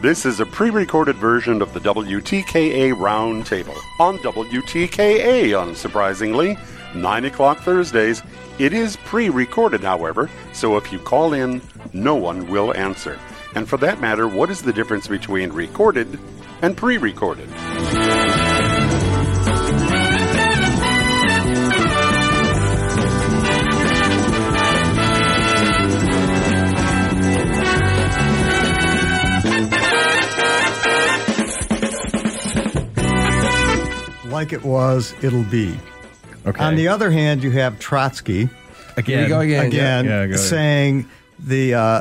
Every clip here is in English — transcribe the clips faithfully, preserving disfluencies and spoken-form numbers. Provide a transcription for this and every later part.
This is a pre-recorded version of the W T K A Roundtable on W T K A, unsurprisingly, nine o'clock Thursdays. It is pre-recorded, however, so if you call in, no one will answer. And for that matter, what is the difference between recorded and pre-recorded? Like it was, it'll be. Okay. On the other hand, you have Trotsky Again. we go again. again Yeah, go ahead. saying the uh,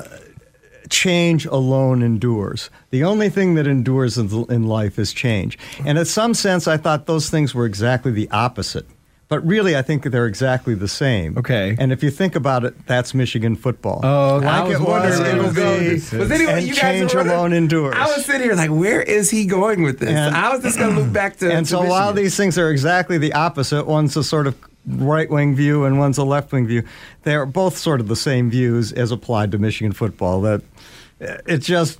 change alone endures. The only thing that endures in, in life is change. And in some sense, I thought those things were exactly the opposite. But really, I think they're exactly the same. Okay. And if you think about it, that's Michigan football. Oh, like I was it was, wondering where it'll he was going be, with this. Was anyway, and you guys change were wondering- alone endures. I was sitting here like, where is he going with this? And- I was just going to loop back to. And to so Michigan. while these things are exactly the opposite, one's a sort of right-wing view and one's a left-wing view, they're both sort of the same views as applied to Michigan football, that it just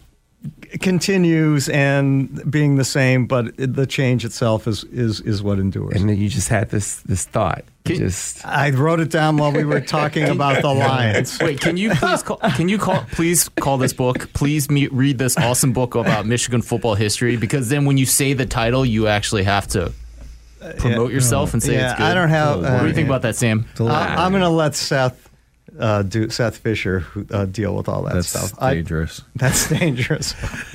continues and being the same, but it, the change itself is, is, is what endures. And then you just had this this thought. Can- just I wrote it down while we were talking about the Lions. Wait, can you please call, can you call please call this book? Please me, read this awesome book about Michigan football history, because then when you say the title, you actually have to promote yourself and say Yeah, it's good. I don't have- What do you think uh, about that, Sam? I, I'm going to let Seth uh, do Seth Fisher who, uh, deal with all that That's stuff. I- dangerous. that's dangerous.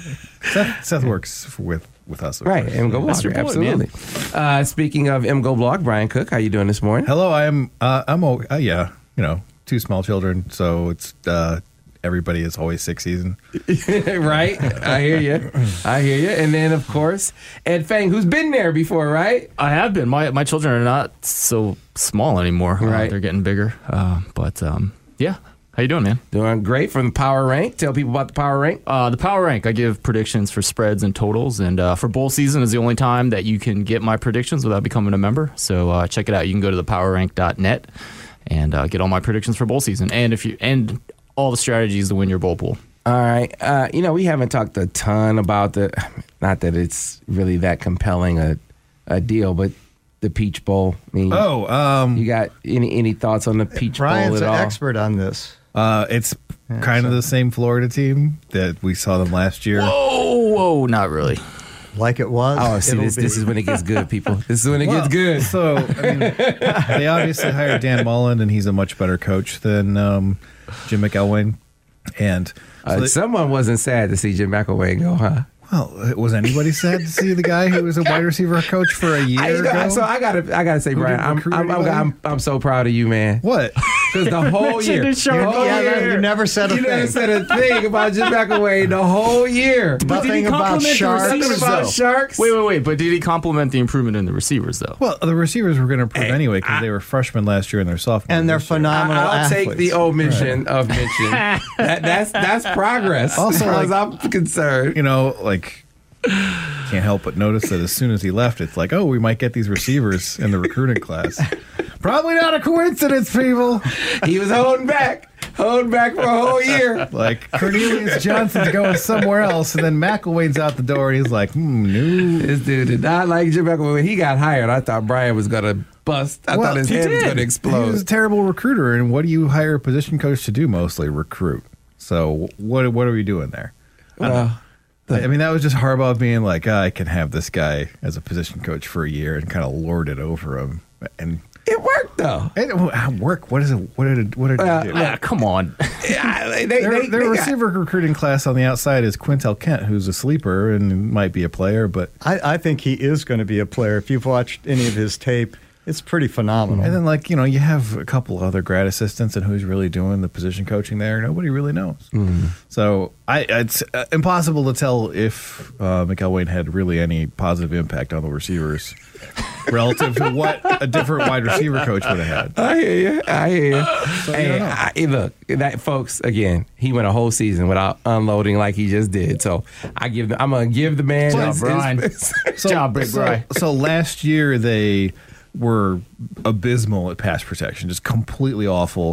Seth, Seth works for, with with us. of right, course. M Go That's your Blog, boy, man. absolutely. Uh, speaking of M Go Blog, Brian Cook, how you doing this morning? Hello, I am. Uh, I'm. o- Uh, yeah, you know, two small children, so it's uh, everybody is always sick season. Right, I hear you. I hear you. And then of course Ed Fang, who's been there before, right? I have been. My my children are not so small anymore. Uh, Right. they're getting bigger. Uh, but um, yeah. How you doing, man? Doing great from the Power Rank. Tell people about the Power Rank. Uh, the Power Rank, I give predictions for spreads and totals, and uh, for bowl season is the only time that you can get my predictions without becoming a member. So uh, check it out. You can go to the power rank dot net and uh, get all my predictions for bowl season, and if you and all the strategies to win your bowl pool. All right. Uh, you know, we haven't talked a ton about the, not that it's really that compelling a, a deal, but the Peach Bowl. I mean, Oh, um, you got any any thoughts on the Peach Brian's Bowl an at all? expert on this. uh, it's kind of the same Florida team that we saw them last year. Whoa, whoa, not really. Like it was. Oh, see, it'll this, be. this is when it gets good, people. This is when it Well, gets good. So, I mean, they obviously hired Dan Mullen, and he's a much better coach than um, Jim McElwain. And so Uh, they- someone wasn't sad to see Jim McElwain go, huh? well, was anybody sad to see the guy who was a wide receiver coach for a year I, you know, ago? so I gotta, I gotta say, Who Brian, didn't I'm, recruit I'm, I'm, anybody? I'm, I'm so proud of you, man. What? Because the whole year, did show the whole Yeah, year, you never said a you never thing. said a thing about Jim McElwain the whole year. Nothing about sharks. Nothing about though? sharks. Wait, wait, wait. But did he compliment the improvement in the receivers, though? Well, the receivers were going to improve Hey, anyway because I- they were freshmen last year and they're sophomores. And they're this year. phenomenal I, I'll athletes. take the omission of mention. that, that's that's progress. Also, as far like- as I'm concerned. You know, like, can't help but notice that as soon as he left, it's like, oh, we might get these receivers in the recruiting class. Probably not a coincidence, people. He was holding back, holding back for a whole year. Like, Cornelius Johnson's going somewhere else, and then McElwain's out the door, and he's like, hmm, no. This dude did not like Jim McElwain. When he got hired, I thought Brian was going to bust. I Well, thought his he head was did. going to He was explode. a terrible recruiter, and what do you hire a position coach to do mostly? Recruit. So what what are we doing there? Well, I mean, that was just Harbaugh being like, oh, I can have this guy as a position coach for a year and kind of lord it over him. And it worked, though. it didn't work. What is it? What did it, what did Well, it do? Ah, come on. Yeah, they, they, Their, they, their they got- receiver recruiting class on the outside is Quintel Kent, who's a sleeper and might be a player, but I, I think he is going to be a player. If you've watched any of his tape, it's pretty phenomenal. and then like you know you have a couple other grad assistants, and who's really doing the position coaching there? Nobody really knows. Mm-hmm. So I it's uh, impossible to tell if uh, McElwain had really any positive impact on the receivers relative to what a different wide receiver coach would have had. I hear you. I hear you. So, hey, you know. I, look, that folks. Again, he went a whole season without unloading like he just did. So I give. The, I'm gonna give the man. Good his- job, Brian. his- So, job, Big so, Bri. so last year they were abysmal at pass protection, just completely awful.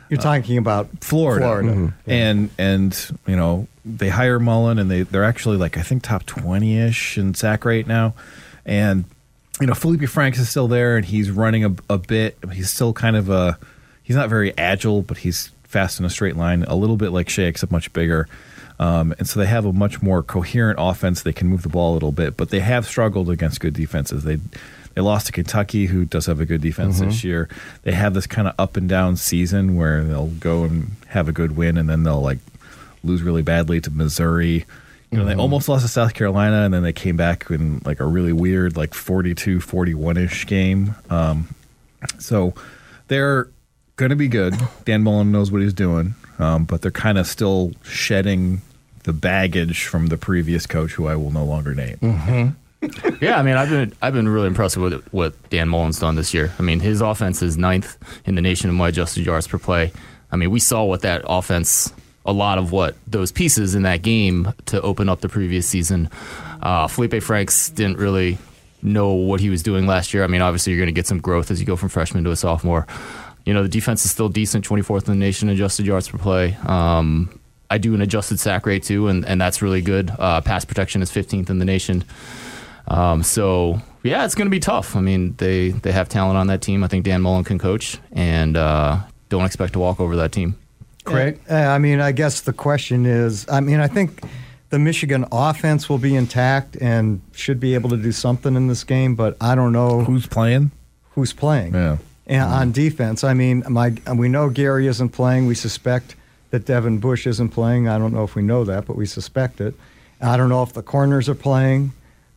You're talking about Florida, Florida. Mm-hmm. and and you know they hire Mullen, and they they're actually like I think top twenty ish in sack rate now, and you know Felipe Franks is still there, and he's running a, a bit. He's still kind of a he's not very agile, but he's fast in a straight line, a little bit like Shea, except much bigger. Um, and so they have a much more coherent offense. They can move the ball a little bit, but they have struggled against good defenses. They They lost to Kentucky, who does have a good defense mm-hmm. this year. They have this kind of up and down season where they'll go and have a good win, and then they'll like lose really badly to Missouri. You know, mm-hmm. they almost lost to South Carolina, and then they came back in like a really weird, like forty-two forty-one-ish game. Um, so they're going to be good. Dan Mullen knows what he's doing, um, but they're kind of still shedding the baggage from the previous coach, who I will no longer name. Mm-hmm. Yeah, I mean, I've been I've been really impressed with what Dan Mullen's done this year. I mean, his offense is ninth in the nation in my adjusted yards per play. I mean, we saw what that offense, a lot of what those pieces in that game to open up the previous season. Uh, Felipe Franks didn't really know what he was doing last year. I mean, obviously you're going to get some growth as you go from freshman to a sophomore. You know, the defense is still decent, twenty-fourth in the nation adjusted yards per play. Um, I do an adjusted sack rate too, and, and that's really good. Uh, pass protection is fifteenth in the nation. Um, so, yeah, it's going to be tough. I mean, they, they have talent on that team. I think Dan Mullen can coach, and uh, don't expect to walk over that team. Craig? Uh, I mean, I guess the question is, I mean, I think the Michigan offense will be intact and should be able to do something in this game, but I don't know who's playing. Who's playing? Yeah. And mm-hmm. on defense, I mean, my we know Gary isn't playing. We suspect that Devin Bush isn't playing. I don't know if we know that, but we suspect it. I don't know if the corners are playing.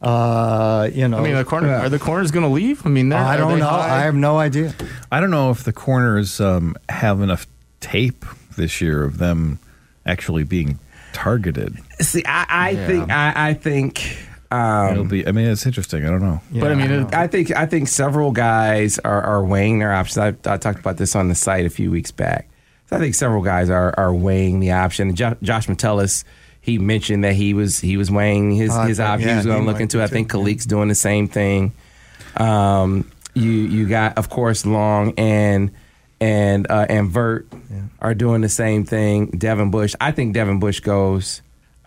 Uh, you know, I mean, the corner, yeah. are the corners going to leave? I mean, I don't know. High? I have no idea. I don't know if the corners um, have enough tape this year of them actually being targeted. See, I, I yeah. think, I, I think, um, it'll be. I mean, it's interesting. I don't know, yeah, but I mean, it, I think, I think several guys are, are weighing their options. I, I talked about this on the site a few weeks back. So I think several guys are, are weighing the option. Jo- Josh Metellus. He mentioned that he was he was weighing his, uh, his options. yeah, he was going he to look into. I too, think yeah. Khalik's doing the same thing. Um, you you got of course Long and and uh, and Vert yeah. are doing the same thing. Devin Bush. I think Devin Bush goes.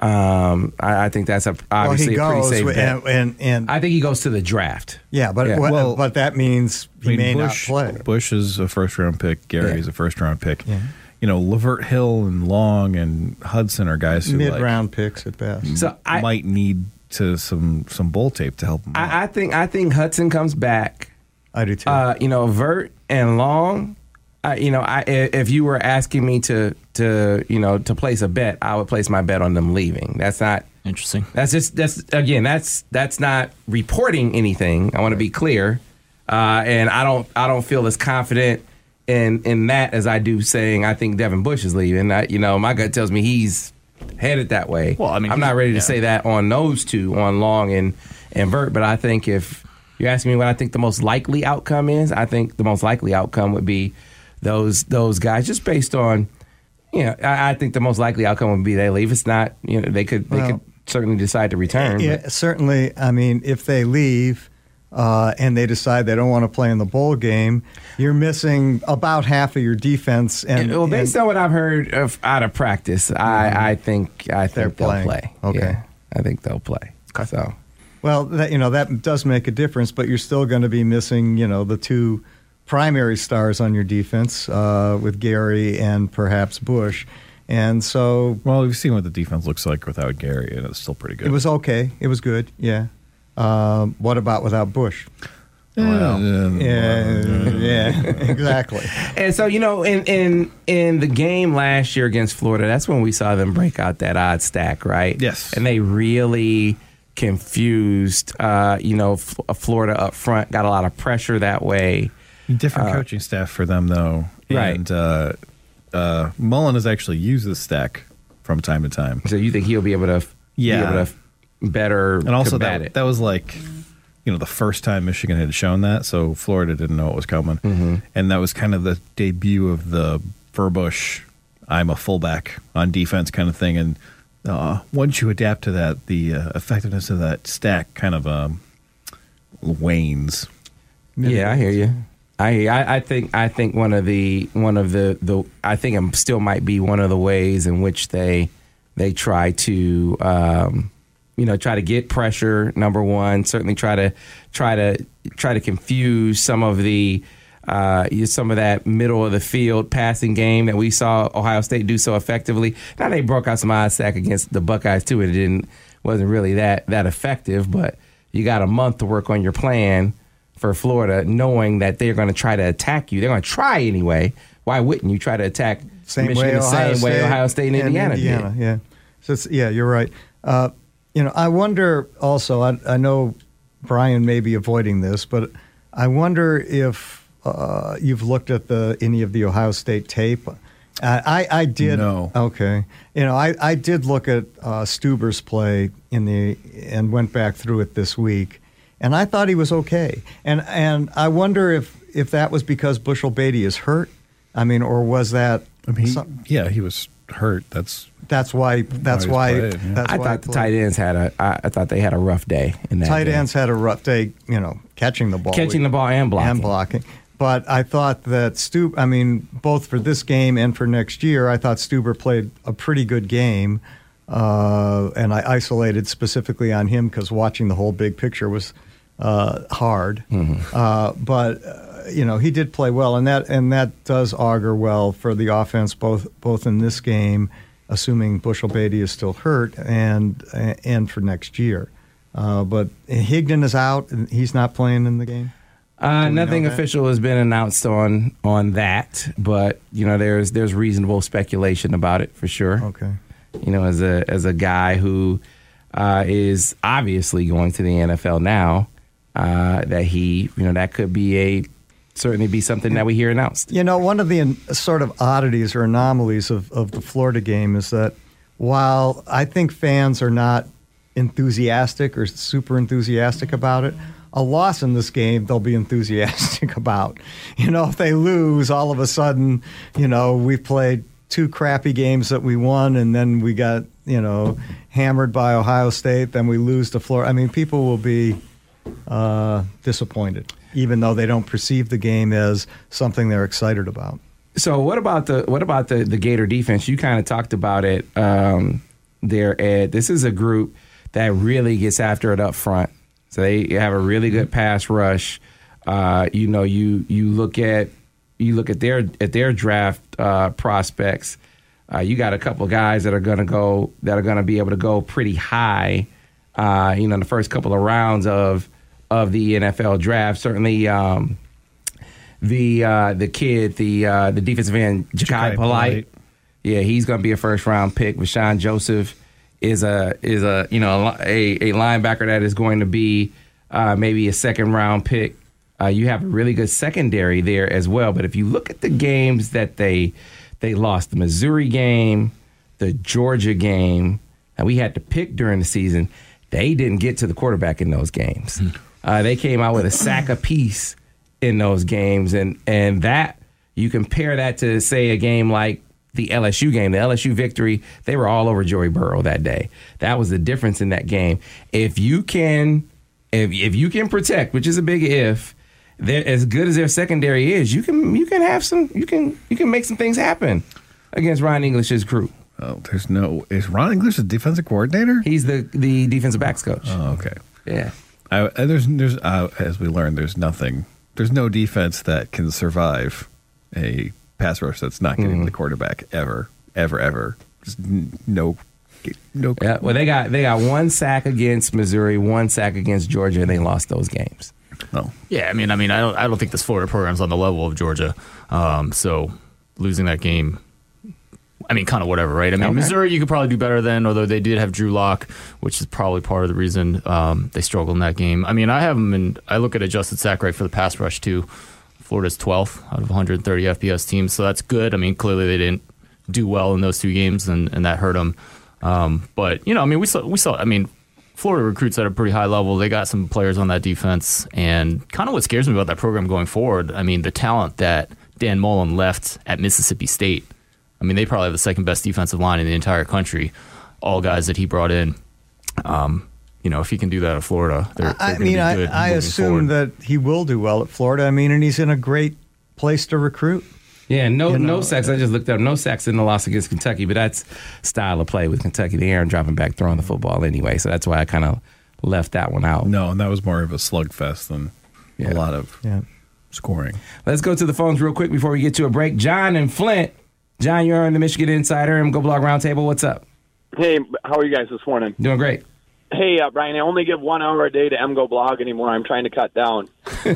Um, I, I think that's a obviously well, he a goes, pretty safe bet. and, and, and I think he goes to the draft. yeah, but Yeah. What, Well, but that means he I mean, may Bush, not play. Bush is a first round pick. Gary Yeah. is a first round pick. Yeah. You know, Lavert Hill and Long and Hudson are guys who Mid like, round picks at best. So I might need to some some bowl tape to help them. out. I, I think I think Hudson comes back. I do too. Uh, you know, Vert and Long. I, you know, I, if you were asking me to to you know to place a bet, I would place my bet on them leaving. That's not interesting. That's just that's again that's that's not reporting anything. I want to be clear, uh, and I don't I don't feel as confident in in that as I do saying I think Devin Bush is leaving. I, you know, my gut tells me he's headed that way. Well, I mean, I'm not ready to yeah. say that on those two, on Long and and Vert, but I think if you ask me what I think the most likely outcome is, I think the most likely outcome would be those those guys, just based on, you know, I, I think the most likely outcome would be they leave. It's not, you know, they could they Well, could certainly decide to return. yeah, but- certainly. I mean, if they leave uh, and they decide they don't want to play in the bowl game, you're missing about half of your defense. And, well, based and, on what I've heard of out of practice, I, I think I They're think they'll playing. play. Okay. Yeah, I think they'll play. So. well, that, you know, that does make a difference, but you're still going to be missing, you know, the two primary stars on your defense uh, with Gary and perhaps Bush. And so well, we've seen what the defense looks like without Gary, and it's still pretty good. it was okay. It was good, yeah. Um, what about without Bush? Well, Yeah, yeah, exactly. And so, you know, in, in in the game last year against Florida, that's when we saw them break out that odd stack, right? Yes. And they really confused, uh, you know, F- Florida up front, got a lot of pressure that way. different Uh, coaching staff for them, though. Right. And uh, uh, Mullen has actually used this stack from time to time. So you think he'll be able to f- Yeah. be able to f- better And also, combat that, it? that was like, you know, the first time Michigan had shown that, so Florida didn't know it was coming. Mm-hmm. And that was kind of the debut of the Furbush, I'm a fullback on defense kind of thing. And uh, once you adapt to that, the uh, effectiveness of that stack kind of um, wanes. Yeah, I hear you. I, I I think I think one of the one of the, the I think it still might be one of the ways in which they they try to um, you know try to get pressure. Number one, certainly try to try to try to confuse some of the uh, some of that middle of the field passing game that we saw Ohio State do so effectively. Now they broke out some odd sack against the Buckeyes too, and it didn't wasn't really that that effective. But you got a month to work on your plan for Florida, knowing that they're going to try to attack you. They're going to try anyway. Why wouldn't you try to attack Same Michigan way the Ohio same State way Ohio State and, and Indiana, Indiana did? Yeah, so it's, yeah, you're right. Uh, you know, I wonder also. I, I know Brian may be avoiding this, but I wonder if uh, you've looked at the any of the Ohio State tape. Uh, I I did. No. Okay. You know, I, I did look at uh, Stuber's play in the and went back through it this week. And I thought he was okay. And and I wonder if, if that was because Bushell Beatty is hurt. I mean, or was that? I mean, he, some, yeah, he was hurt. That's that's why. That's he's why. playing, yeah. That's I why thought the played. tight ends had a. I, I thought they had a rough day in that. Tight game. ends had a rough day. You know, catching the ball, catching the ball and blocking. and blocking. But I thought that Stuber. I mean, both for this game and for next year, I thought Stuber played a pretty good game. Uh, and I isolated specifically on him because watching the whole big picture was uh, hard. Mm-hmm. Uh, but uh, you know, he did play well, and that and that does augur well for the offense, both both in this game, assuming Bushell Beatty is still hurt, and and for next year. Uh, but Higdon is out; and he's not playing in the game. Uh, nothing know that? official has been announced on on that, but you know, there's there's reasonable speculation about it for sure. Okay. You know, as a as a guy who uh, is obviously going to the N F L now, uh, that he, you know, that could be a certainly be something that we hear announced. You know, one of the uh, sort of oddities or anomalies of, of the Florida game is that while I think fans are not enthusiastic or super enthusiastic about it, a loss in this game they'll be enthusiastic about. You know, if they lose, all of a sudden, you know, we played two crappy games that we won, and then we got, you know, hammered by Ohio State, then we lose to Florida. I mean, people will be uh, disappointed, even though they don't perceive the game as something they're excited about. So what about the what about the, the Gator defense? You kind of talked about it um, there, Ed. This is a group that really gets after it up front. So they have a really good pass rush. Uh, you know, you you look at you look at their at their draft uh, prospects. Uh, you got a couple of guys that are going to go that are going to be able to go pretty high. Uh, you know, in the first couple of rounds of of the N F L draft. Certainly, um, the uh, the kid, the uh, the defensive end, Ja'Kai Ja'Kai Polite. Polite. Yeah, he's going to be a first round pick. Rashawn Joseph is a is a you know a, a linebacker that is going to be uh, maybe a second round pick. Uh, you have a really good secondary there as well. But if you look at the games that they they lost, the Missouri game, the Georgia game, and we had to pick during the season, they didn't get to the quarterback in those games. Uh, they came out with a sack apiece in those games, and and that you compare that to, say, a game like the L S U game, the L S U victory. They were all over Joey Burrow that day. That was the difference in that game. If you can, if if you can protect, which is a big if, they're as good as their secondary is, you can you can have some you can you can make some things happen against Ron English's group. Oh, there's no. Is Ron English the defensive coordinator? He's the the defensive backs coach. Oh, okay. Yeah. I, uh, there's there's uh, as we learned, there's nothing. There's no defense that can survive a pass rush that's not getting Mm-hmm. the quarterback ever, ever, ever. Just n- no, no. Yeah. Well, they got they got one sack against Missouri, one sack against Georgia, and they lost those games. No. Yeah, I mean, I mean, I don't, I don't think this Florida program's on the level of Georgia. Um, so losing that game, I mean, kind of whatever, right? I mean, Okay. Missouri, you could probably do better than, although they did have Drew Lock, which is probably part of the reason um, they struggled in that game. I mean, I have them, and I look at adjusted sack rate for the pass rush too. Florida's twelfth out of one hundred thirty F B S teams, so that's good. I mean, clearly they didn't do well in those two games, and, and that hurt them. Um, but you know, I mean, we saw, we saw. I mean, Florida recruits at a pretty high level. They got some players on that defense, and kind of what scares me about that program going forward. I mean, the talent that Dan Mullen left at Mississippi State. I mean, they probably have the second best defensive line in the entire country. All guys that he brought in. Um, you know, if he can do that at Florida, they're, they're I going to mean, be I, good. I moving assume forward. that he will do well at Florida. I mean, and he's in a great place to recruit. Yeah, no You know, no sacks. I just looked up. No sacks in the loss against Kentucky, but that's style of play with Kentucky. The Aaron dropping back, throwing the football anyway. So that's why I kind of left that one out. No, and that was more of a slugfest than Yeah. a lot of Yeah. scoring. Let's go to the phones real quick before we get to a break. John and Flint. John, you're on the Michigan Insider and Go Blog Roundtable. What's up? Hey, how are you guys this morning? Doing great. Hey, uh, Brian, I only give one hour a day to M Go Blog anymore. I'm trying to cut down.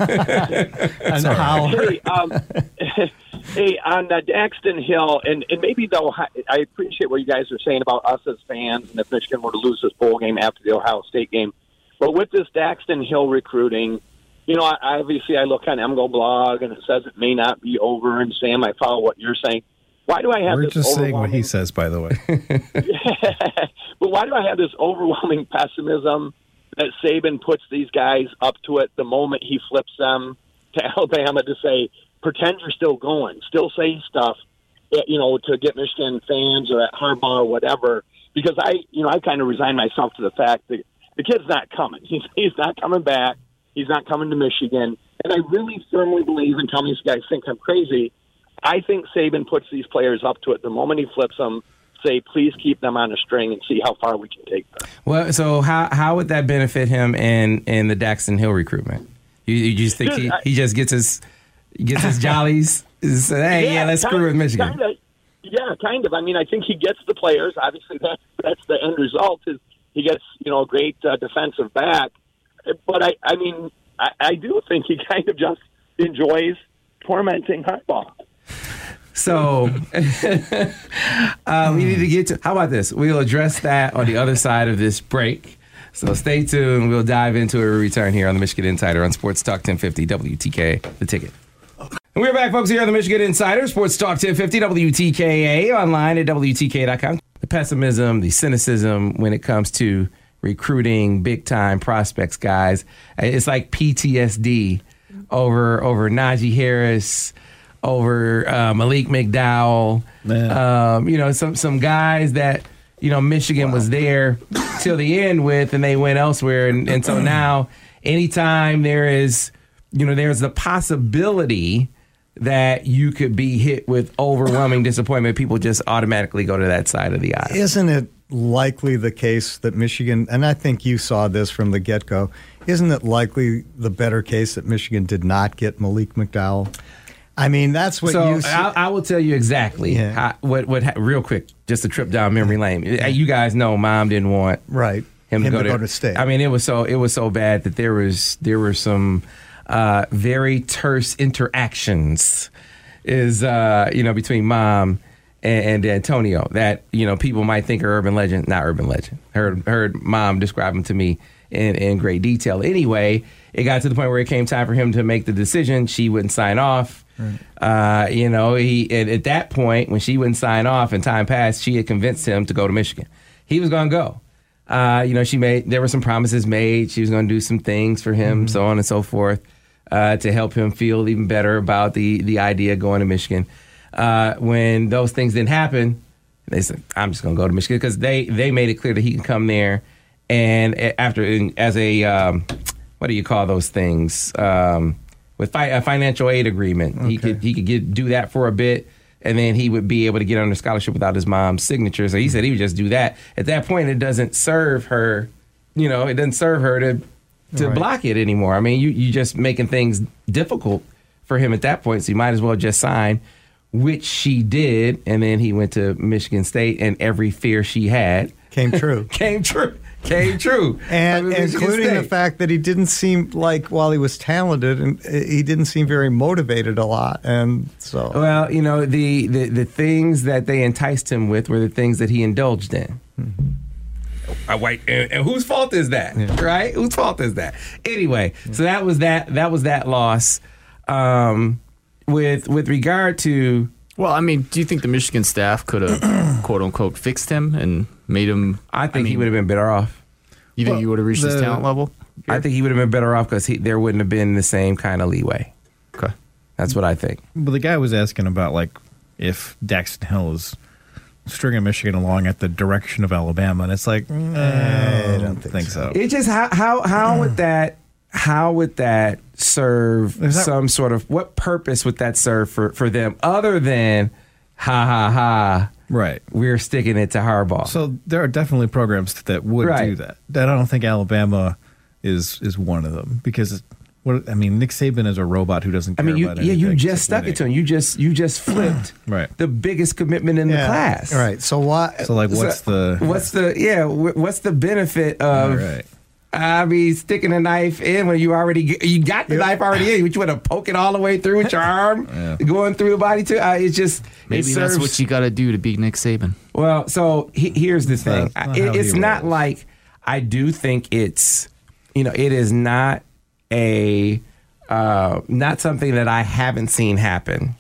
And how? Hey, um, hey, on uh, Daxton Hill, and, and maybe, though, I appreciate what you guys are saying about us as fans and if Michigan were to lose this bowl game after the Ohio State game. But with this Daxton Hill recruiting, you know, I, obviously I look on M Go Blog, and it says it may not be over. And, Sam, I follow what you're saying. Why do I have We're this just saying what he overwhelming- says, by the way. But why do I have this overwhelming pessimism that Saban puts these guys up to it the moment he flips them to Alabama to say, pretend you're still going, still say stuff, you know, to get Michigan fans or at Harbaugh or whatever? Because I, you know, I kind of resigned myself to the fact that the kid's not coming. He's, he's not coming back. He's not coming to Michigan. And I really firmly believe, and tell me if you guys think I'm crazy, I think Saban puts these players up to it the moment he flips them, say, please keep them on a string and see how far we can take them. Well, so how how would that benefit him in, in the Daxton Hill recruitment? You, you just think he, he just gets his gets his jollies? Is, hey, yeah, let's screw with Michigan. Kinda, yeah, kind of. I mean, I think he gets the players. Obviously, that, that's the end result is he gets, you know, a great uh, defensive back. But, I, I mean, I, I do think he kind of just enjoys tormenting Harbaugh. So uh, we need to get to, how about this? We'll address that on the other side of this break. So stay tuned. We'll dive into a return here on the Michigan Insider on Sports Talk ten fifty W T K, The Ticket. And we're back, folks, here on the Michigan Insider, Sports Talk ten fifty W T K A, online at W T K dot com. The pessimism, the cynicism when it comes to recruiting big-time prospects, guys. It's like P T S D over, over Najee Harris, over uh, Malik McDowell, um, you know, some some guys that, you know, Michigan wow. was there till the end with, and they went elsewhere. And, and so now, anytime there is, you know, there's the possibility that you could be hit with overwhelming disappointment, people just automatically go to that side of the aisle. Isn't it likely the case that Michigan, and I think you saw this from the get-go, isn't it likely the better case that Michigan did not get Malik McDowell? I mean, that's what so you see. I, I will tell you exactly Yeah. how, what, what, real quick, just a trip down memory lane. You guys know Mom didn't want right. him, him to, go, to to, go to state. I mean, it was so it was so bad that there was there were some uh, very terse interactions, is uh, you know, between Mom and, and Antonio that, you know, people might think are urban legend, not urban legend. Heard heard Mom describe them to me in, in great detail. Anyway, it got to the point where it came time for him to make the decision. She wouldn't sign off. Right. Uh, you know, he and at that point when she wouldn't sign off and time passed, she had convinced him to go to Michigan. He was going to go. Uh, you know, she made there were some promises made. She was going to do some things for him, mm-hmm. so on and so forth, uh, to help him feel even better about the the idea of going to Michigan. Uh, when those things didn't happen, they said, "I'm just going to go to Michigan," because they they made it clear that he can come there and after as a um, what do you call those things? Um, With fi- a financial aid agreement, okay. he could he could get do that for a bit, and then he would be able to get under scholarship without his mom's signature. So he said he would just do that. At that point, it doesn't serve her, you know, it doesn't serve her to to right. block it anymore. I mean, you you just making things difficult for him at that point. So you might as well just sign, which she did, and then he went to Michigan State, and every fear she had came true. came true. Came true. And including the fact that he didn't seem like, while he was talented, and he didn't seem very motivated a lot. And so, well, you know, the, the, the things that they enticed him with were the things that he indulged in. Mm-hmm. Uh, wait, and, and whose fault is that? Yeah. Right? Whose fault is that? Anyway, yeah. so that was that. That was that loss. Um, with with regard to, well, I mean, do you think the Michigan staff could have quote unquote fixed him and made him? I think I mean, he would have been better off. You think well, he would have reached the, his talent level? I think he would have been better off because there wouldn't have been the same kind of leeway. Okay, that's what I think. But the guy was asking about like if Daxton Hill is stringing Michigan along at the direction of Alabama, and it's like, mm, I don't think, think so. It just how how how would that how would that serve that, some sort of what purpose would that serve for for them other than ha ha ha? Right, we're sticking it to Harbaugh. So there are definitely programs that would right. do that. I don't think Alabama is is one of them because. What, I mean, Nick Saban is a robot who doesn't care I mean, you, about yeah, anything. you just stuck it to him. You just you just flipped right. the biggest commitment in yeah. the class. Right. So why? So like, what's so, the what's the yeah? What's the benefit of? Right. I mean, sticking a knife in when you already you got the yeah. knife already in, but you want to poke it all the way through with your arm, yeah. going through the body too. Uh, it's just maybe it serves, that's what you got to do to beat Nick Saban. Well, so he, here's the thing. Not it, it's not rolls. like I do think it's you know it is not a. Uh, not something that I haven't seen happen.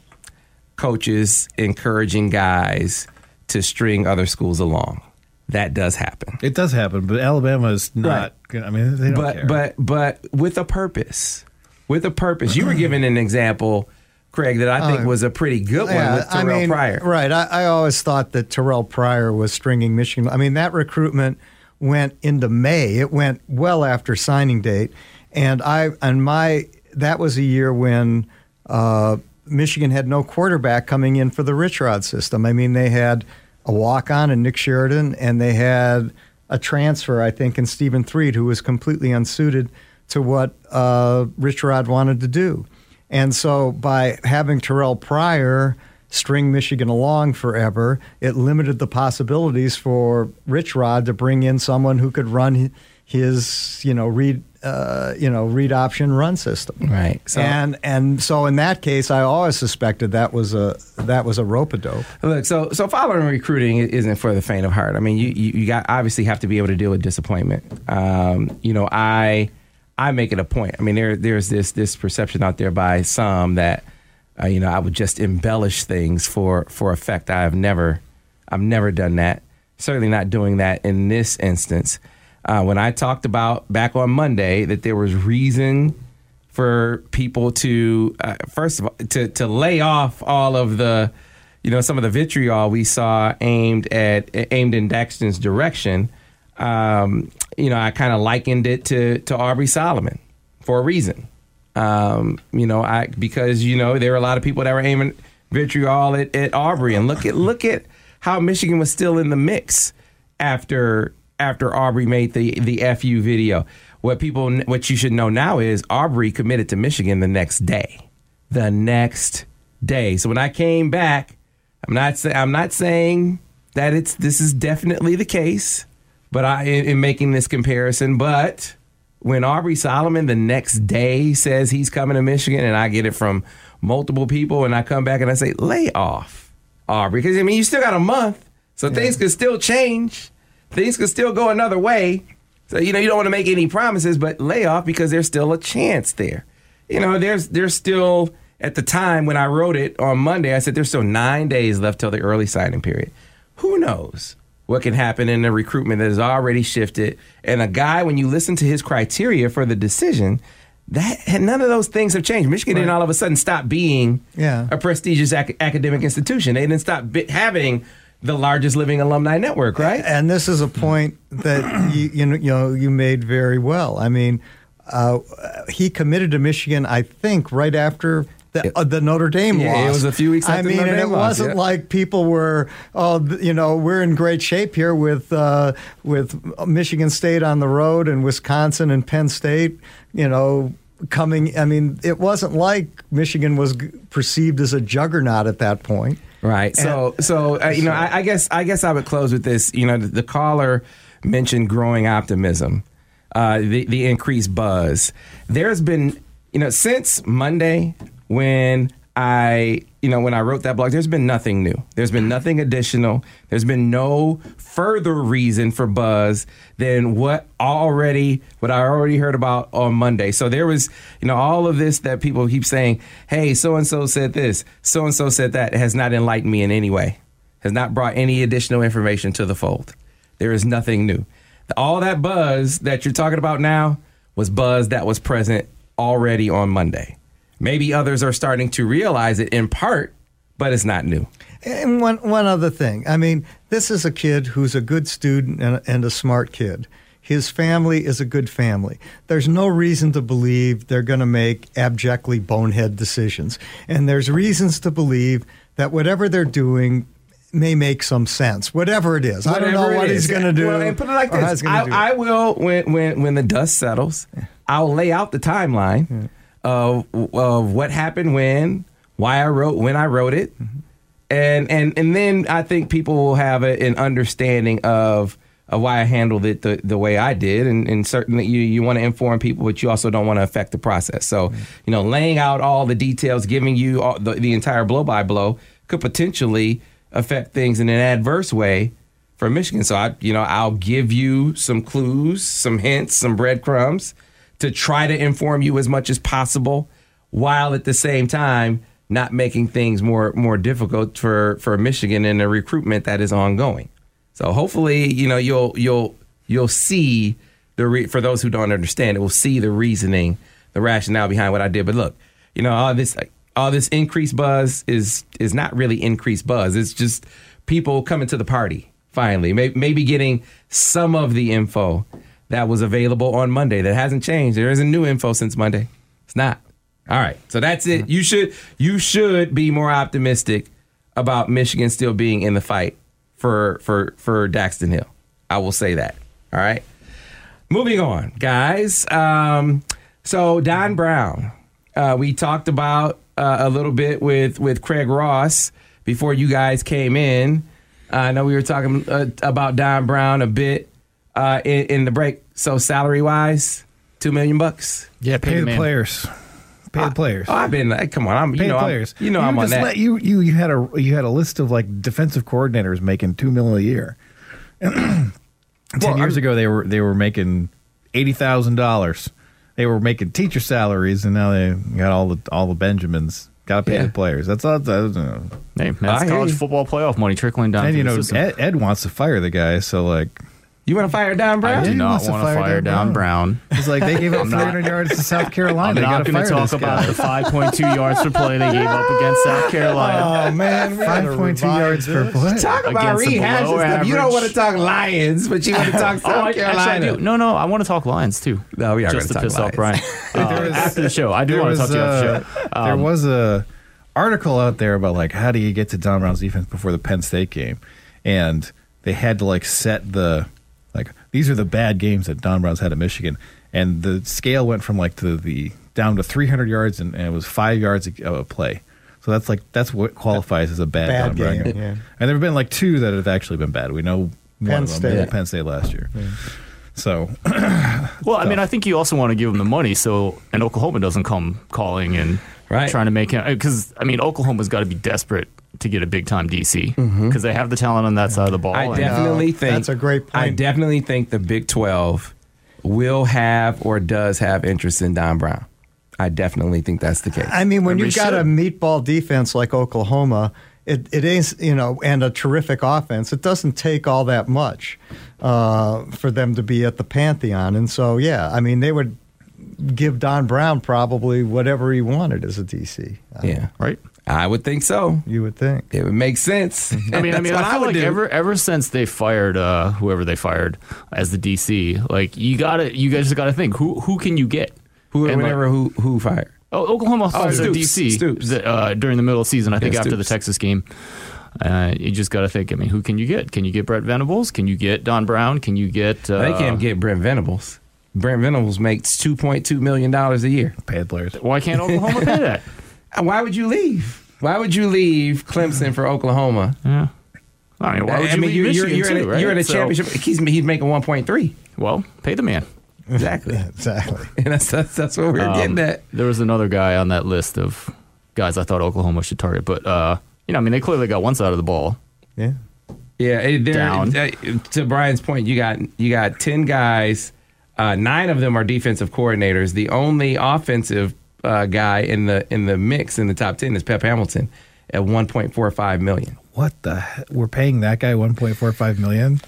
Coaches encouraging guys to string other schools along. That does happen. It does happen, but Alabama is not. Right. I mean, they don't but, care. But but with a purpose. With a purpose. You were given an example, Craig, that I think uh, was a pretty good yeah, one with Terrell I mean, Pryor. Right. I, I always thought that Terrell Pryor was stringing Michigan. I mean, that recruitment went into May. It went well after signing date, and I and my. That was a year when uh, Michigan had no quarterback coming in for the Rich Rod system. I mean, they had a walk-on in Nick Sheridan, and they had a transfer, I think, in Stephen Threed, who was completely unsuited to what uh, Rich Rod wanted to do. And so by having Terrell Pryor string Michigan along forever, it limited the possibilities for Rich Rod to bring in someone who could run his, you know, read, uh, you know, read option run system. Right. So, and and so in that case, I always suspected that was a that was a rope-a-dope. Look, so so following recruiting isn't for the faint of heart. I mean, you you, you got obviously have to be able to deal with disappointment. Um, you know, I I make it a point. I mean, there there's this this perception out there by some that uh, you know I would just embellish things for for effect. I've never I've never done that. Certainly not doing that in this instance. Uh, when I talked about back on Monday that there was reason for people to, uh, first of all, to, to lay off all of the, you know, some of the vitriol we saw aimed at aimed in Daxton's direction. Um, you know, I kind of likened it to to Aubrey Solomon for a reason. Um, you know, I because you know there were a lot of people that were aiming vitriol at, at Aubrey, and look at look at how Michigan was still in the mix after. After Aubrey made the the F U video. What people, what you should know now is Aubrey committed to Michigan the next day. The next day. So when I came back, I'm not say, I'm not saying that it's this is definitely the case, but I in, in making this comparison. But when Aubrey Solomon the next day says he's coming to Michigan, and I get it from multiple people, and I come back and I say, lay off Aubrey, because I mean you still got a month, so yeah. things could still change. Things could still go another way. So, you know, you don't want to make any promises, but lay off because there's still a chance there. You know, there's there's still, at the time when I wrote it on Monday, I said there's still nine days left till the early signing period. Who knows what can happen in the recruitment that has already shifted? And a guy, when you listen to his criteria for the decision, that none of those things have changed. Michigan right. didn't all of a sudden stop being yeah. a prestigious ac- academic institution. They didn't stop bi- having the largest living alumni network, right? And this is a point that you you know, you know you made very well. I mean, uh, he committed to Michigan, I think, right after the, uh, the Notre Dame yeah, loss. It was a few weeks after I mean, Notre and Dame it loss, wasn't yeah. like people were, oh, you know, we're in great shape here with uh, with Michigan State on the road and Wisconsin and Penn State, you know. Coming, I mean, it wasn't like Michigan was g- perceived as a juggernaut at that point, right? So, and, so uh, you know, I, I guess I guess I would close with this. You know, the, the caller mentioned growing optimism, uh, the the increased buzz. There's been, you know, since Monday when I, you know, when I wrote that blog, there's been nothing new. There's been nothing additional. There's been no further reason for buzz than what already, what I already heard about on Monday. So there was, you know, all of this that people keep saying, hey, so-and-so said this, so-and-so said that. It has not enlightened me in any way, has not brought any additional information to the fold. There is nothing new. All that buzz that you're talking about now was buzz that was present already on Monday. Maybe others are starting to realize it in part but it's not new. And one one other thing. I mean, this is a kid who's a good student and, and a smart kid. His family is a good family. There's no reason to believe they're going to make abjectly bonehead decisions. And there's reasons to believe that whatever they're doing may make some sense, whatever it is. Whatever I don't know what is. he's going to do. Well, and put it like or how this: he's gonna do it. I, I will, when when when the dust settles, I'll lay out the timeline Yeah. of of what happened when, why I wrote when I wrote it, Mm-hmm. and and and then I think people will have a, an understanding of. Of why I handled it the, the way I did, and, and certainly you, you want to inform people, but you also don't want to affect the process. So, you know, laying out all the details, giving you all the, the entire blow by blow could potentially affect things in an adverse way for Michigan. So, I, you know, I'll give you some clues, some hints, some breadcrumbs to try to inform you as much as possible, while at the same time not making things more more difficult for, for Michigan in the recruitment that is ongoing. So hopefully, you know, you'll you'll you'll see the re- for those who don't understand it, will see the reasoning, the rationale behind what I did. But look, you know, all this all this increased buzz is is not really increased buzz. It's just people coming to the party finally, maybe, maybe getting some of the info that was available on Monday that hasn't changed. There isn't new info since Monday. It's not. All right, so that's it. You should you should be more optimistic about Michigan still being in the fight for for for Daxton Hill. I will say that. All right. Moving on, guys. Um, so Don Brown, uh, we talked about uh, a little bit with with Craig Ross before you guys came in. Uh, I know we were talking uh, about Don Brown a bit uh, in, in the break. So salary wise, two million bucks. Yeah, Pay the man. players. Pay the players. Oh, I've been like, come on, I'm you Pay know the I'm, players. you know you I'm on just that. Let, you you you had a you had a list of like defensive coordinators making two million a year. Ten Well, years I'm- ago, they were they were making eighty thousand dollars. They were making teacher salaries, and now they got all the all the Benjamins. Got to pay Yeah. the players. That's all. That's, uh, Hey, I that's hear college you. football playoff money trickling down and through you know, the system. Ed, Ed wants to fire the guy, so like You want to fire Don Brown? I do he not wants to want to fire fire Dan Don Brown. it's like they gave up I'm three not- hundred yards to South Carolina. I'm They not gotta going to fire talk this about guy. the five point two yards per play they gave up against South Carolina. Oh, man. we gotta five point two revise yards per this. play. Talk about Against the rehash below stuff. You don't average. want to talk Lions, but you want to talk South Oh, I, Carolina. actually, I do. No, no, I want to talk Lions too. No, we are just to gonna piss talk off Brian. Uh, There was- after the show, I do There want to was, talk to you after uh, the show. there Um, was a article out there about like how do you get to Don Brown's defense before the Penn State game, and they had to like set the like these are the bad games that Don Brown's had at Michigan, and the scale went from like to the down to three hundred yards, and, and it was five yards of a play. So that's like that's what qualifies as a bad, Bad Don Brown game, game. yeah. And there have been like two that have actually been bad. We know one Penn of them, State. yeah, Penn State last year. So well, I mean, I think you also want to give him the money so and Oklahoma doesn't come calling and Right. trying to make him because I mean Oklahoma's got to be desperate to get a big time D C because they have the talent on that side of the ball. I and- definitely No, think that's a great I point. definitely think the Big twelve will have or does have interest in Don Brown. I definitely think that's the case. I mean, when And we you've got a should. meatball defense like Oklahoma, it, it ain't, you know, and a terrific offense, it doesn't take all that much uh, for them to be at the Pantheon. And so, yeah, I mean, they would give Don Brown probably whatever he wanted as a D C. Uh, yeah, right. I would think so. You would think. It would make sense. I mean, I That's mean, what I feel would like do. ever ever since they fired uh, whoever they fired as the D C, like you gotta, you guys just gotta think who who can you get? who, and, like- whenever who who fired. Oh, Oklahoma fired their Stoops, D C Stoops. the, uh, during the middle of the season. I think Yeah, after the Stoops. Texas game. Uh, you just got to think. I mean, who can you get? Can you get Brett Venables? Can you get Don Brown? Can you get? Uh, They can't get Brent Venables. Brent Venables makes two point two million dollars a year. pay the players. Why can't Oklahoma pay that? Why would you leave? Why would you leave Clemson for Oklahoma? Yeah. I mean, why would I you mean, leave you're, you're, Michigan you're, too, at a, right? you're at a So- championship. He's, he's making one point three. Well, pay the man. Exactly. Exactly. And that's, that's, that's what we're Um, getting at. There was another guy on that list of guys I thought Oklahoma should target, but uh, you know, I mean, they clearly got one side of the ball. Yeah. Yeah, it, there, Down. uh, to Brian's point, you got you got ten guys. Uh, nine of them are defensive coordinators. The only offensive uh, guy in the in the mix in the top ten is Pep Hamilton at one point four five million. What the heck? We're paying that guy one point four five million?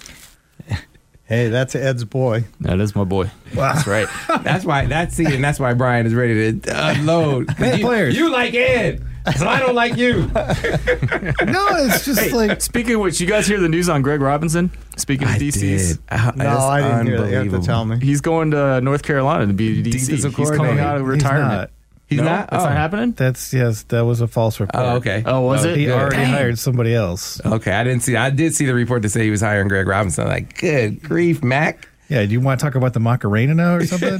Hey, that's Ed's boy. That is my boy. Wow. That's right. That's why that's see, and that's why Brian is ready to unload. Pay the you, players. You like Ed? So I don't like you. No, it's just Hey, like speaking of which, you guys hear the news on Greg Robinson? Speaking of D Cs, Uh, No, that's I didn't hear that. You have to unbelievable. tell me. he's going to North Carolina to be D C. Defensive He's coming coordinator. out of He's retirement. not. He's No? not? That's Oh. not happening? That's yes, that was a false report. Oh, okay. Oh, was it? He Good. already Dang. hired somebody else. Okay, I didn't see. I did see the report to say he was hiring Greg Robinson. Like, good grief, Mac, Yeah, do you want to talk about the Macarena now or something?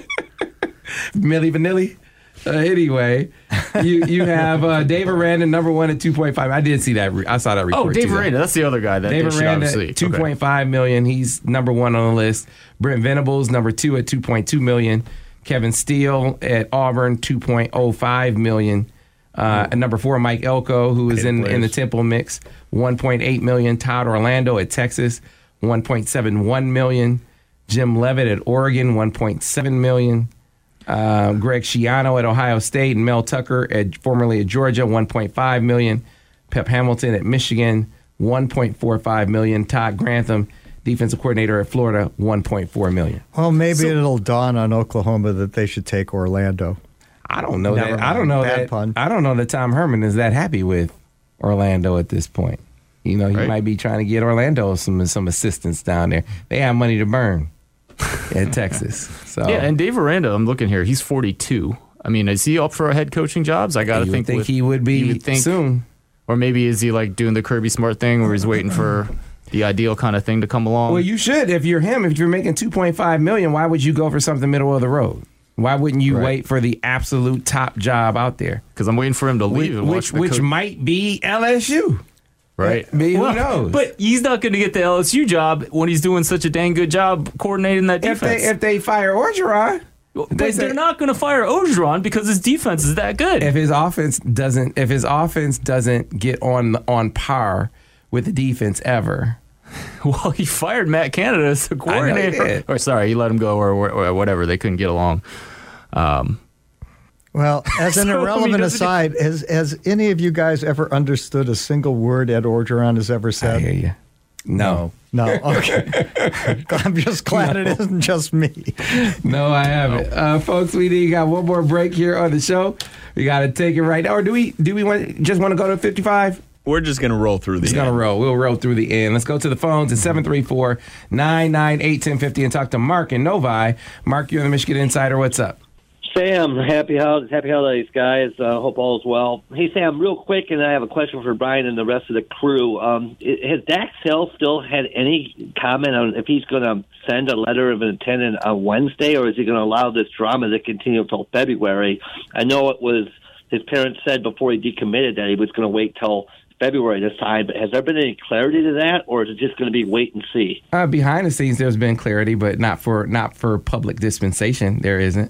Millie Vanilli. Uh, anyway, you you have uh, Dave Aranda number one at two point five. I did see that. Re- I saw that report. Oh, Dave too, though. Aranda. That's the other guy that Dave they should Aranda obviously. at two point five million. He's number one on the list. Brent Venables number two at two point two million. Kevin Steele at Auburn two point oh five million. Uh, at number four, Mike Elko, who is in in the Temple mix, one point eight million. Todd Orlando at Texas, one point seven one million. Jim Levitt at Oregon, one point seven million. Uh, Greg Schiano at Ohio State and Mel Tucker at formerly at Georgia, one point five million. Pep Hamilton at Michigan, one point four five million. Todd Grantham, defensive coordinator at Florida, one point four million. Well, maybe it'll dawn on Oklahoma that they should take Orlando. I don't know Never that. I mind. don't know Bad that. pun. I don't know that Tom Herman is that happy with Orlando at this point. You know, he Right. might be trying to get Orlando some some assistance down there. They have money to burn in Texas. So Yeah, and Dave Aranda, I'm looking here. He's forty-two. I mean, is he up for a head coaching jobs? I got to you think, would think with- he would be you would think- soon. Or maybe is he like doing the Kirby Smart thing where he's waiting for the ideal kind of thing to come along? Well, you should. If you're him, if you're making two point five million, why would you go for something middle of the road? Why wouldn't you Right. wait for the absolute top job out there, Because I'm waiting for him to which leave. and watch which, the which coach- might be L S U? right? I mean, who Well, knows? But he's not going to get the L S U job when he's doing such a dang good job coordinating that If defense. they if they fire Orgeron, but they say- they're not going to fire Ogeron because his defense is that good. if his offense doesn't if his offense doesn't get on on par with the defense ever. Well, he fired Matt Canada as the know he coordinator. did. Or sorry, he let him go or, or, or whatever. They couldn't get along. Um, Well, as an So, I mean, irrelevant doesn't aside, has, has any of you guys ever understood a single word Ed Orgeron has ever I said? hear you. No, No. Okay. I'm just glad it isn't just me. no, I haven't, uh, folks. We need got one more break here on the show. We got to take it right now. Or do we? Do we want just want to go to fifty-five? We're just going to roll through the It's gonna end. roll. We'll roll through the end. Let's go to the phones at seven three four, nine nine eight, one zero five zero and talk to Mark in Novi. Mark, you're the Michigan Insider. What's up? Sam, happy holidays, happy holidays, guys. Uh, hope all is well. Hey, Sam, real quick, and I have a question for Brian and the rest of the crew. Um, i- has Dax Hill still had any comment on if he's going to send a letter of intent on Wednesday, or is he going to allow this drama to continue until February? I know it was his parents said before he decommitted that he was going to wait till February this time, but has there been any clarity to that, or is it just going to be wait and see? Uh, behind the scenes, there's been clarity, but not for not for public dispensation. There isn't.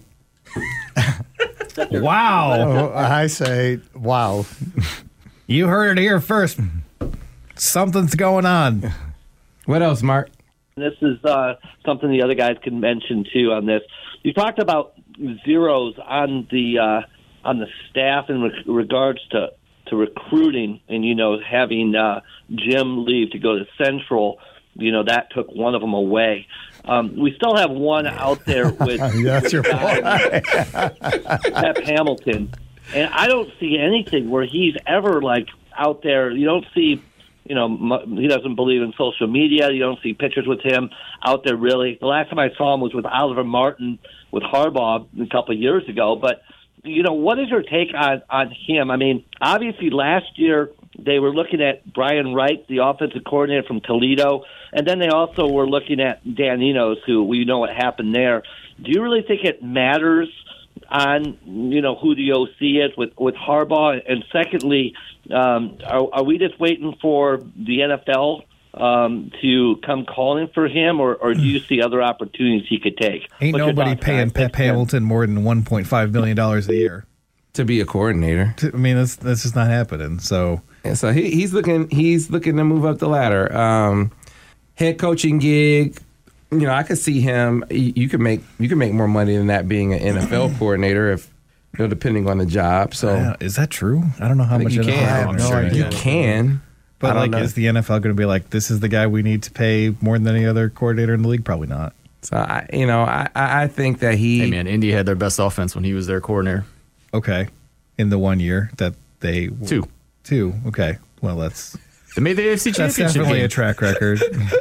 Wow. Oh, I say, wow. You heard it here first. Something's going on. What else, Mark? This is uh, something the other guys can mention too on this. You talked about zeros on the uh, on the staff in re- regards to, to recruiting, and you know having uh, Jim leave to go to Central. You know that took one of them away. Um, we still have one out there with That's your guy, Pep Hamilton, and I don't see anything where he's ever like out there. You don't see, you know, m- he doesn't believe in social media. You don't see pictures with him out there really. The last time I saw him was with Oliver Martin with Harbaugh a couple of years ago. But you know, what is your take on on him? I mean, obviously last year they were looking at Brian Wright, the offensive coordinator from Toledo, and then they also were looking at Dan Enos, who we know what happened there. Do you really think it matters on, you know, who the O C is with, with Harbaugh? And secondly, um, are, are we just waiting for the N F L um, to come calling for him, or, or do you see other opportunities he could take? Ain't What's your nobody thoughts, paying guys? Pep Thanks, man. Hamilton more than one point five million dollars a year. To be a coordinator. I mean, that's that's just not happening. So And so he, he's looking he's looking to move up the ladder. Um, head coaching gig, you know, I could see him. You you could make you could make more money than that being an N F L coordinator if you know, depending on the job. So uh, is that true? I don't know how I think much you N F L can. owners no are idea. You making. can, But I don't like, know. is the N F L going to be like, this is the guy we need to pay more than any other coordinator in the league? Probably not. So I, you know, I, I I think that he. hey man, Indy had their best offense when he was their coordinator. Okay, in the one year that they Two. Two. Okay. Well, that's They made the A F C that's Championship definitely game. a track record.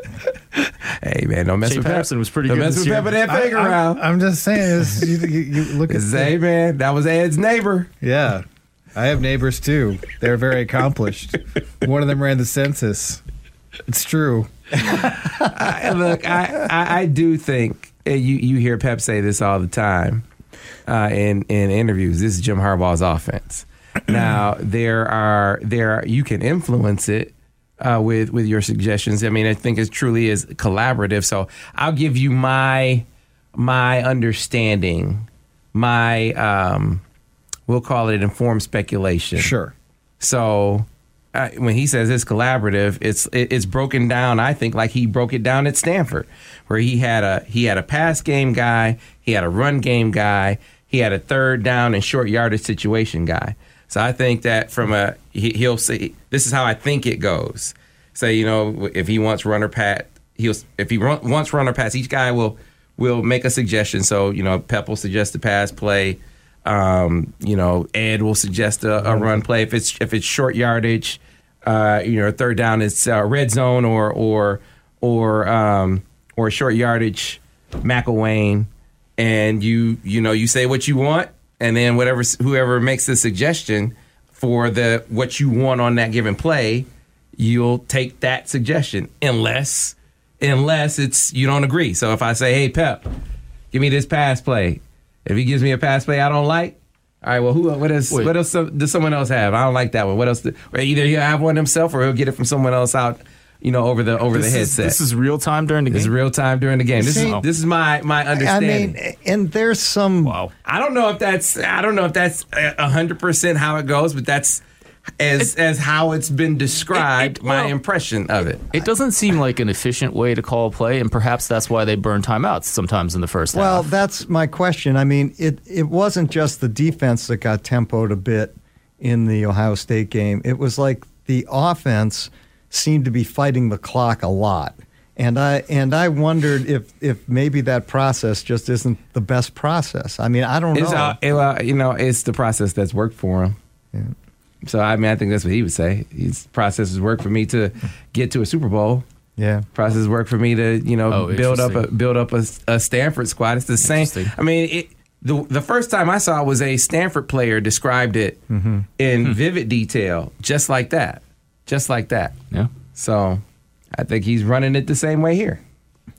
Hey man, don't mess Shea with Patterson Pep. was pretty don't good mess this with year. Pep in that I, fake around. I'm just saying, it's, you, you, you look at Say man, that was Ed's neighbor. Yeah. I have neighbors too. They're very accomplished. One of them ran the census. It's true. I, look, I, I, I do think uh, you you hear Pep say this all the time uh, in in interviews. This is Jim Harbaugh's offense. Now there are there are, you can influence it uh, with with your suggestions. I mean, I think it truly is collaborative. So I'll give you my my understanding, my um, we'll call it informed speculation. Sure. So uh, when he says it's collaborative, it's it, it's broken down. I think like he broke it down at Stanford, where he had a he had a pass game guy, he had a run game guy, he had a third down and short yardage situation guy. So I think that from a he, he'll say this is how I think it goes. Say you know if he wants runner pat, he'll if he run, wants runner pass, each guy will will make a suggestion. So you know Pep will suggest a pass play. Um, you know, Ed will suggest a, a run play if it's if it's short yardage. Uh, you know, third down is uh, red zone or or or um, or short yardage. McElwain, and you you know you say what you want, and then whatever whoever makes the suggestion for the what you want on that given play, you'll take that suggestion unless unless it's you don't agree. So if I say, hey Pep, give me this pass play. If he gives me a pass play I don't like, all right, well, who, what, is, what else does someone else have? I don't like that one. What else? Do, or either he'll have one himself or he'll get it from someone else out, you know, over the over This the is, headset. this is real time during the game. This is real time during the game. This See, is this is my my I understanding. mean, and there's some. Wow. I don't know if that's I don't know if that's a hundred percent how it goes, but that's as It- as how it's been described. it- it- my well, impression of it. It doesn't seem like an efficient way to call a play, and perhaps that's why they burn timeouts sometimes in the first Well, half. that's my question. I mean, it, it wasn't just the defense that got tempoed a bit in the Ohio State game. It was like the offense seemed to be fighting the clock a lot. And I and I wondered if, if maybe that process just isn't the best process. I mean, I don't It's know. uh, it, well, you know, it's the process that's worked for him. Yeah. So I mean, I think that's what he would say. His processes work for me to get to a Super Bowl. Yeah. Processes work for me to you know Oh, build up a interesting. build up a, a Stanford squad. It's the same. Interesting. I mean, it, the the first time I saw it was a Stanford player described it Mm-hmm. in vivid detail, just like that, just like that. yeah, So I think he's running it the same way here.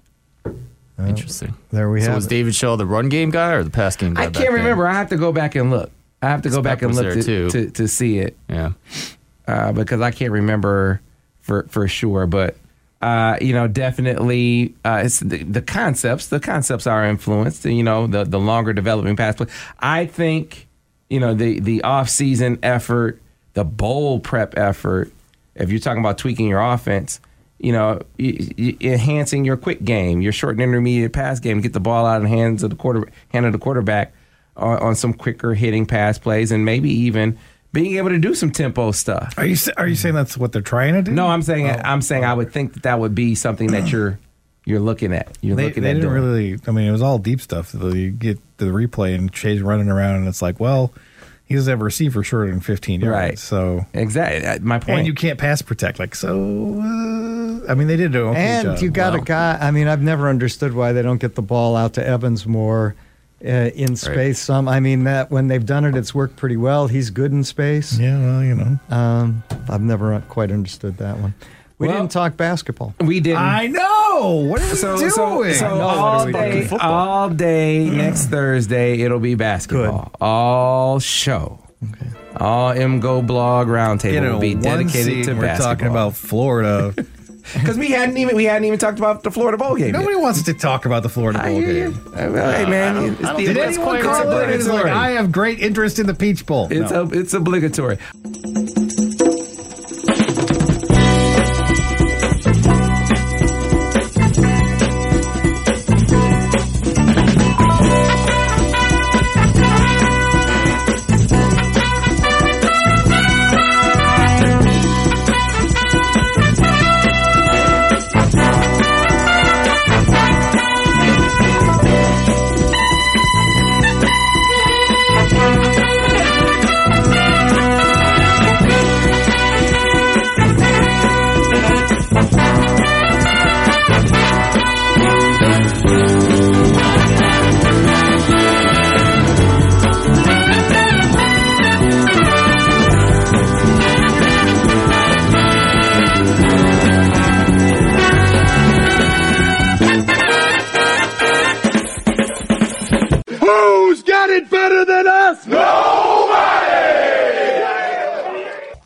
interesting. There we So have was it. David Shaw the run game guy or the pass game guy? I back can't then? remember. I have to go back and look. I have to go back Pep and was look there, to, too. to to see it. Yeah. uh, because I can't remember for for sure. But uh, you know, definitely, uh, it's the, the concepts. The concepts are influenced. You know, the the longer developing pass play. I think you know the the off season effort, the bowl prep effort. If you're talking about tweaking your offense, you know, y- y- enhancing your quick game, your short and intermediate pass game, get the ball out of the hands of the quarter, hand of the quarterback on, on some quicker hitting pass plays, and maybe even being able to do some tempo stuff. Are you sa- are you saying that's what they're trying to do? No, I'm saying Oh. I'm saying I would think that that would be something that you're you're looking at. You're They, looking they at didn't doing. really. I mean, it was all deep stuff. So you get the replay and Shay's running around, and it's like, well, he doesn't have a receiver shorter than fifteen yards. Right. So Exactly. Uh, My point. and you can't pass protect. Like so. Uh, I mean, they did do an okay And job. you got a Well- guy. I mean, I've never understood why they don't get the ball out to Evans more uh, in space. Some. I mean, that when they've done it, it's worked pretty well. He's good in space. Yeah. Well, you know. Um, I've never quite understood that one. We Well- didn't talk basketball. we didn't. I know. What are you so, doing? so, so No, what all are we day, doing? Football. all day next Thursday, it'll be basketball. All show. Okay. All M Go blog roundtable Get will be one dedicated seed, to we're basketball. talking about Florida. Because we hadn't even we hadn't even talked about the Florida bowl game. Nobody yet. wants to talk about the Florida I Bowl hear you. game. Uh, well, hey man, it's, the, Did it's, anyone it's call it? It's like, obligatory. I have great interest in the Peach Bowl. It's No. a, it's obligatory. got it better than